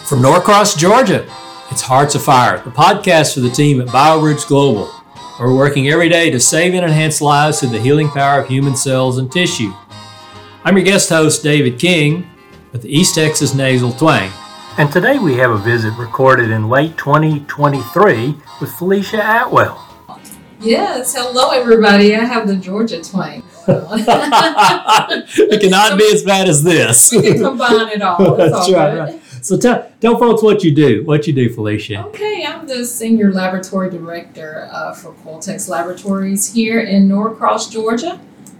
From Norcross, Georgia, it's Hearts Afire, the podcast for the team at BioBridge Global. We're working every day to save and enhance lives through the healing power of human cells and tissue. I'm your guest host, David King, with the East Texas Nasal Twang. And today we have a visit recorded in late 2023 with Felicia Atwell. Yes, hello everybody. I have the Georgia twang. It cannot be as bad as this. We can combine it all. That's right. So tell folks what you do. What you do, Felicia. Okay, I'm the Senior Laboratory Director for Qualtex Laboratories here in Norcross, Georgia.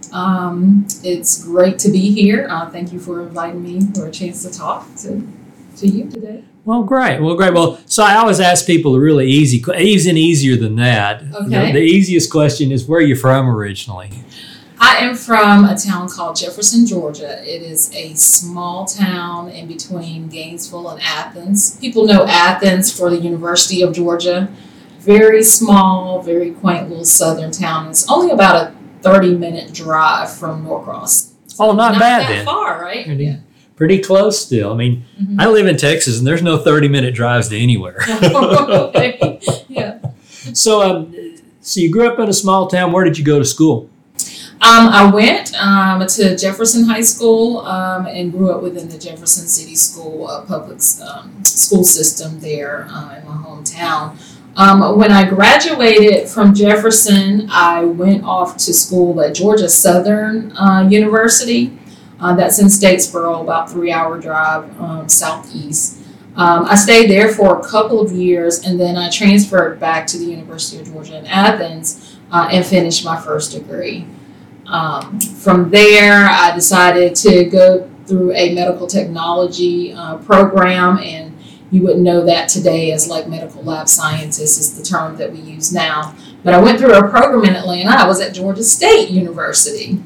It's great to be here. Thank you for inviting me for a chance to talk to you today. Well, great. Well, so I always ask people a really even easier than that. Okay. The easiest question is, where are you from originally? I am from a town called Jefferson, Georgia. It is a small town in between Gainesville and Athens. People know Athens for the University of Georgia. Very small, very quaint little southern town. It's only about a 30-minute drive from Norcross. So not bad that then. Far, right? Pretty close still. I mean, I live in Texas, and there's no 30-minute drives to anywhere. Okay. Yeah. So you grew up in a small town. Where did you go to school? I went to Jefferson High School and grew up within the Jefferson City School public school system there in my hometown. When I graduated from Jefferson, I went off to school at Georgia Southern University. That's in Statesboro, about 3-hour drive southeast. I stayed there for a couple of years, and then I transferred back to the University of Georgia in Athens and finished my first degree. From there, I decided to go through a medical technology program, and you wouldn't know that today as like medical lab scientist is the term that we use now. But I went through a program in Atlanta. I was at Georgia State University.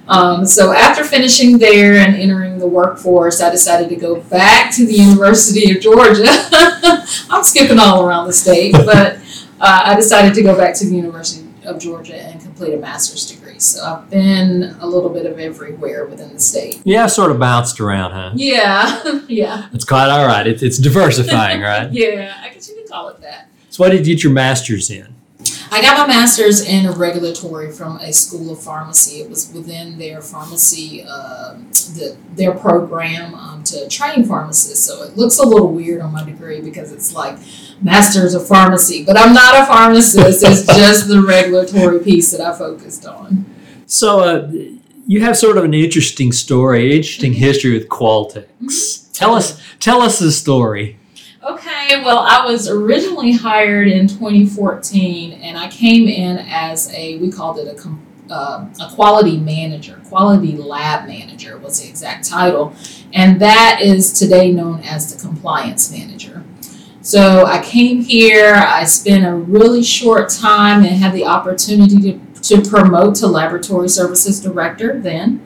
So after finishing there and entering the workforce, I decided to go back to the University of Georgia. I'm skipping all around the state, but I decided to go back to the University of Georgia and complete a master's degree. So I've been a little bit of everywhere within the state. Yeah, sort of bounced around, huh? Yeah, yeah. It's quite all right. It's diversifying, right? Yeah, I guess you can call it that. So what did you get your master's in? I got my master's in regulatory from a school of pharmacy. It was within their pharmacy, their program to train pharmacists. So it looks a little weird on my degree because it's like master's of pharmacy, but I'm not a pharmacist. It's just the regulatory piece that I focused on. So you have sort of an interesting story, interesting history with Qualtex. Mm-hmm. Tell us the story. Okay, well, I was originally hired in 2014, and I came in as we called it a quality manager. Quality lab manager was the exact title, and that is today known as the compliance manager. So I came here, I spent a really short time and had the opportunity to promote to laboratory services director then.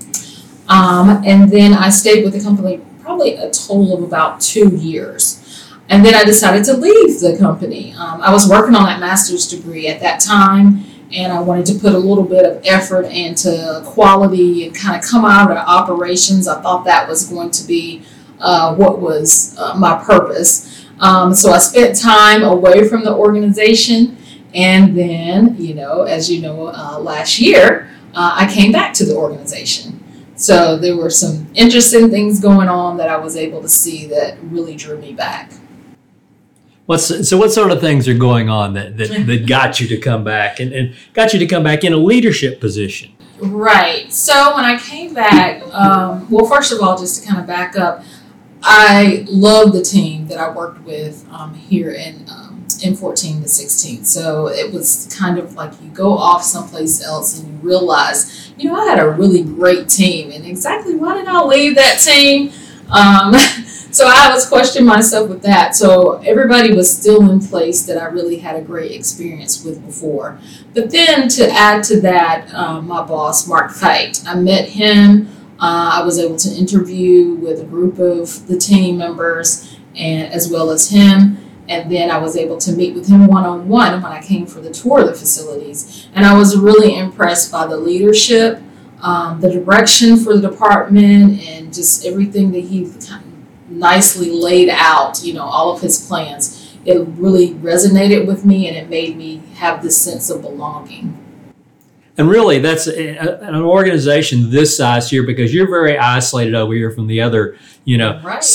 And then I stayed with the company probably a total of about 2 years. And then I decided to leave the company. I was working on that master's degree at that time, and I wanted to put a little bit of effort into quality and kind of come out of operations. I thought that was going to be what was my purpose. So I spent time away from the organization, and then, as you know, last year, I came back to the organization. So there were some interesting things going on that I was able to see that really drew me back. What sort of things are going on that got you to come back and got you to come back in a leadership position? Right. So when I came back, well, first of all, just to kind of back up, I love the team that I worked with here in 14 to 16. So it was kind of like you go off someplace else and you realize, I had a really great team, and exactly why did I leave that team? So I was questioning myself with that. So everybody was still in place that I really had a great experience with before. But then to add to that, my boss, Mark Feit, I met him. I was able to interview with a group of the team members and as well as him. And then I was able to meet with him one-on-one when I came for the tour of the facilities. And I was really impressed by the leadership, the direction for the department, and just everything that he nicely laid out, all of his plans, it really resonated with me and it made me have this sense of belonging. And really, that's an organization this size here, because you're very isolated over here from the other, Right.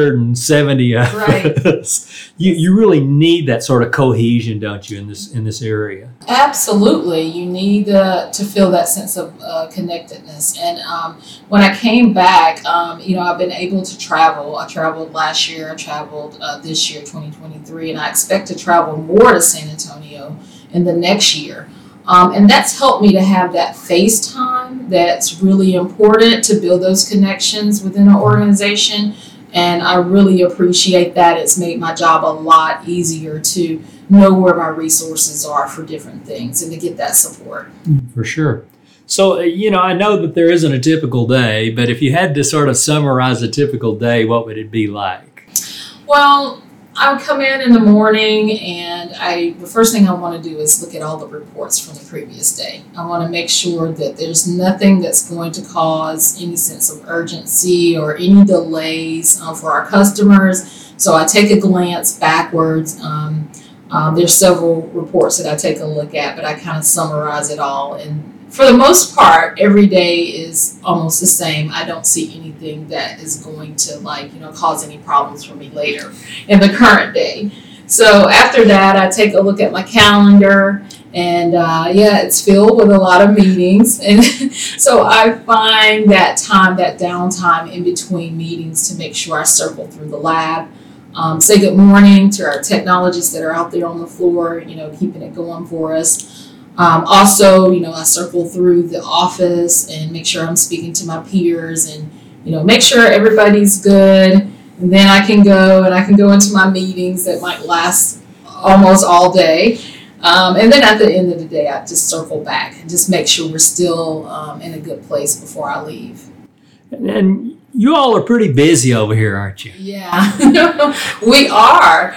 670 of Right. us. You really need that sort of cohesion, don't you, in this area? Absolutely. You need to feel that sense of connectedness. And when I came back, I've been able to travel. I traveled last year. I traveled this year, 2023, and I expect to travel more to San Antonio in the next year. And that's helped me to have that face time that's really important to build those connections within an organization. And I really appreciate that. It's made my job a lot easier to know where my resources are for different things and to get that support. For sure. So, I know that there isn't a typical day, but if you had to sort of summarize a typical day, what would it be like? Well, I would come in the morning and the first thing I want to do is look at all the reports from the previous day. I want to make sure that there's nothing that's going to cause any sense of urgency or any delays for our customers. So I take a glance backwards. There's several reports that I take a look at, but I kind of summarize it all. And for the most part, every day is almost the same. I don't see anything that is going to cause any problems for me later in the current day. So after that, I take a look at my calendar, and it's filled with a lot of meetings. And so I find that downtime in between meetings to make sure I circle through the lab, say good morning to our technologists that are out there on the floor, keeping it going for us. Also, I circle through the office and make sure I'm speaking to my peers and, make sure everybody's good. And then I can go into my meetings that might last almost all day. And then at the end of the day, I just circle back and just make sure we're still in a good place before I leave. And you all are pretty busy over here, aren't you? Yeah, we are.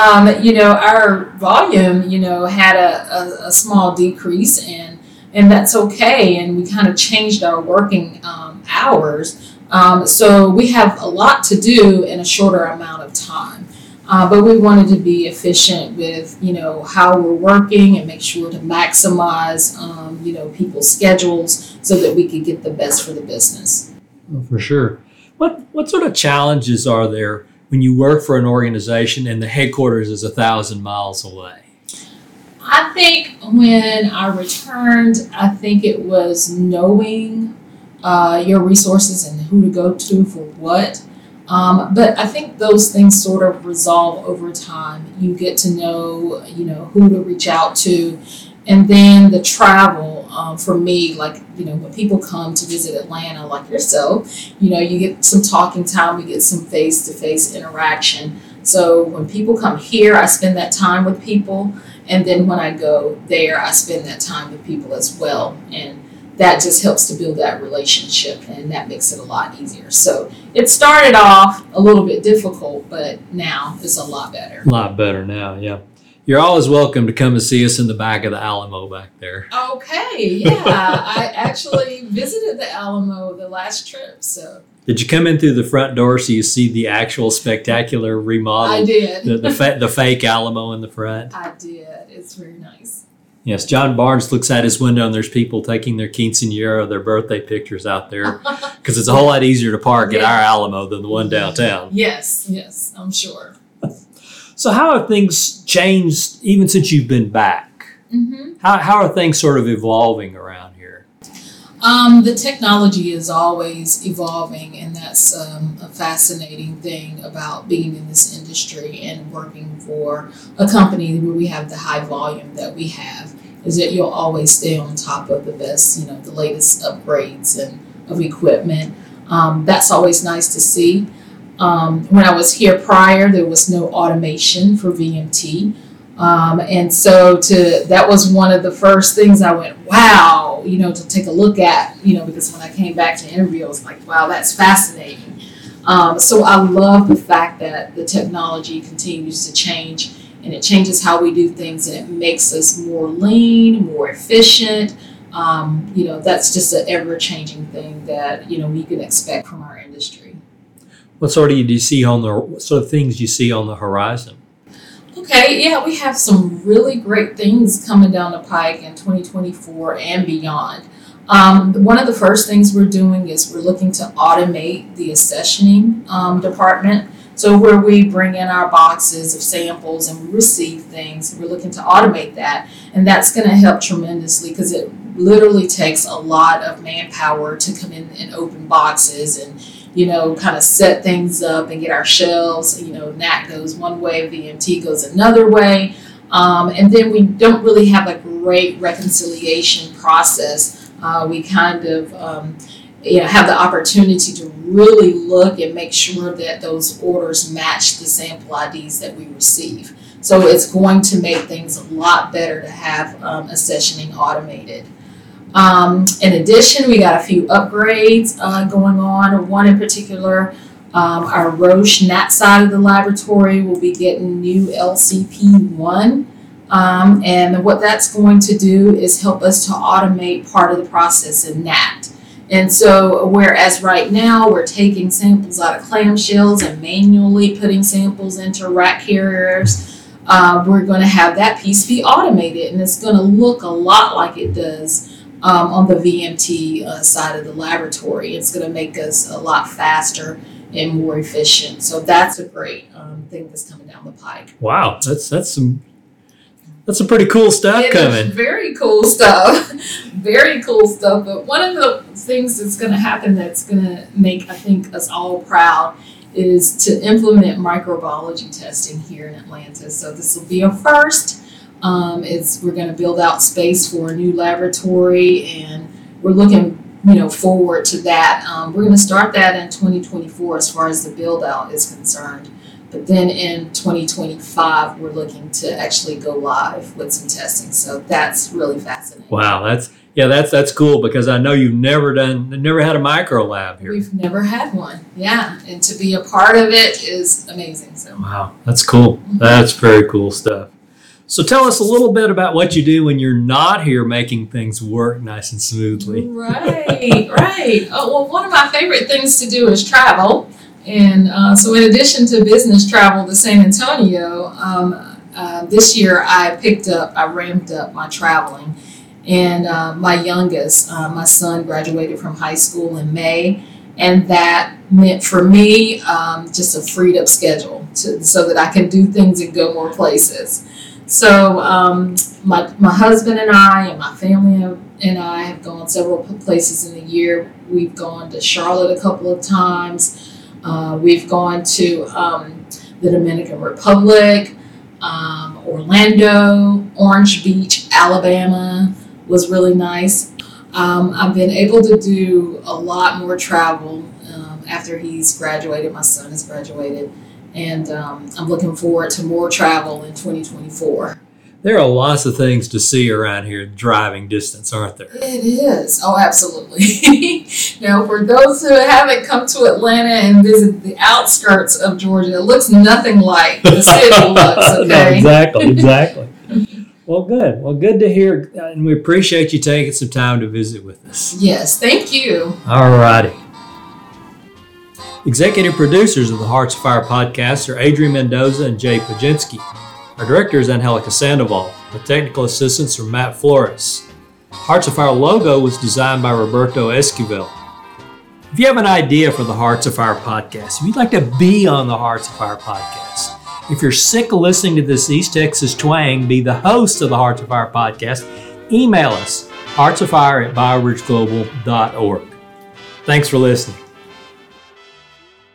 Our volume, had a small decrease, and that's okay. And we kind of changed our working hours. So we have a lot to do in a shorter amount of time. But we wanted to be efficient with, how we're working and make sure to maximize, people's schedules so that we could get the best for the business. Oh, for sure. What sort of challenges are there when you work for an organization and the headquarters is 1,000 miles away? I think when I returned, I think it was knowing your resources and who to go to for what. But I think those things sort of resolve over time. You get to know, who to reach out to. And then the travel, for me, when people come to visit Atlanta, like yourself, you get some talking time, we get some face-to-face interaction. So when people come here, I spend that time with people. And then when I go there, I spend that time with people as well. And that just helps to build that relationship, and that makes it a lot easier. So it started off a little bit difficult, but now it's a lot better. A lot better now, yeah. You're always welcome to come and see us in the back of the Alamo back there. Okay, yeah. I actually visited the Alamo the last trip, so. Did you come in through the front door so you see the actual spectacular remodel? I did. The fake Alamo in the front? I did. It's very nice. Yes, John Barnes looks out his window and there's people taking their quinceañera, their birthday pictures out there because it's a whole lot easier to park at our Alamo than the one downtown. Yes, I'm sure. So how have things changed even since you've been back? Mm-hmm. How are things sort of evolving around here? The technology is always evolving, and that's a fascinating thing about being in this industry and working for a company where we have the high volume that we have, is that you'll always stay on top of the best, the latest upgrades and of equipment. That's always nice to see. When I was here prior, there was no automation for VMT. And so that was one of the first things I went, wow, to take a look at, because when I came back to interview, I was like, wow, that's fascinating. So I love the fact that the technology continues to change, and it changes how we do things, and it makes us more lean, more efficient. That's just an ever-changing thing that, we can expect from our industry. What sort of what sort of things do you see on the horizon? Okay, yeah, we have some really great things coming down the pike in 2024 and beyond. One of the first things we're doing is we're looking to automate the accessioning department. So where we bring in our boxes of samples and we receive things, we're looking to automate that. And that's going to help tremendously because it literally takes a lot of manpower to come in and open boxes and, kind of set things up and get our shelves. NAT goes one way, VMT goes another way. And then we don't really have a great reconciliation process. We kind of have the opportunity to really look and make sure that those orders match the sample IDs that we receive. So it's going to make things a lot better to have accessioning automated. In addition, we got a few upgrades going on. One in particular, our Roche NAT side of the laboratory will be getting new LCP1. And what that's going to do is help us to automate part of the process in NAT. And so, whereas right now we're taking samples out of clamshells and manually putting samples into rack carriers, we're going to have that piece be automated, and it's going to look a lot like it does on the VMT side of the laboratory. It's going to make us a lot faster and more efficient. So that's a great thing that's coming down the pike. Wow, that's some pretty cool stuff coming. Very cool stuff. Very cool stuff. But one of the things that's going to happen that's going to make, I think, us all proud is to implement microbiology testing here in Atlanta. So this will be a first. We're going to build out space for a new laboratory, and we're looking forward to that. We're going to start that in 2024 as far as the build out is concerned. But then in 2025, we're looking to actually go live with some testing. So that's really fascinating. Wow, that's cool because I know you've never had a micro lab here. We've never had one. Yeah, and to be a part of it is amazing. So wow, that's cool. Mm-hmm. That's very cool stuff. So tell us a little bit about what you do when you're not here making things work nice and smoothly. Right. Oh, well, one of my favorite things to do is travel. And so in addition to business travel to San Antonio, this year I ramped up my traveling. And my youngest, my son, graduated from high school in May. And that meant for me just a freed up schedule so that I can do things and go more places. So my husband and I and my family and I have gone several places in the year. We've gone to Charlotte a couple of times. We've gone to the Dominican Republic, Orlando, Orange Beach, Alabama was really nice. I've been able to do a lot more travel after he's graduated. My son has graduated. And I'm looking forward to more travel in 2024. There are lots of things to see around here, driving distance, aren't there? It is. Oh, absolutely. Now, for those who haven't come to Atlanta and visited the outskirts of Georgia, it looks nothing like the city looks, okay? No, exactly. Well, good. Well, good to hear, and we appreciate you taking some time to visit with us. Yes, thank you. All righty. Executive producers of the Hearts of Fire podcast are Adrian Mendoza and Jay Pajinski. Our director is Angelica Sandoval. The technical assistants are Matt Flores. Hearts of Fire logo was designed by Roberto Esquivel. If you have an idea for the Hearts of Fire podcast, if you'd like to be on the Hearts of Fire podcast, if you're sick of listening to this East Texas twang, be the host of the Hearts of Fire podcast, email us, heartsoffire@bioridgeglobal.org. Thanks for listening.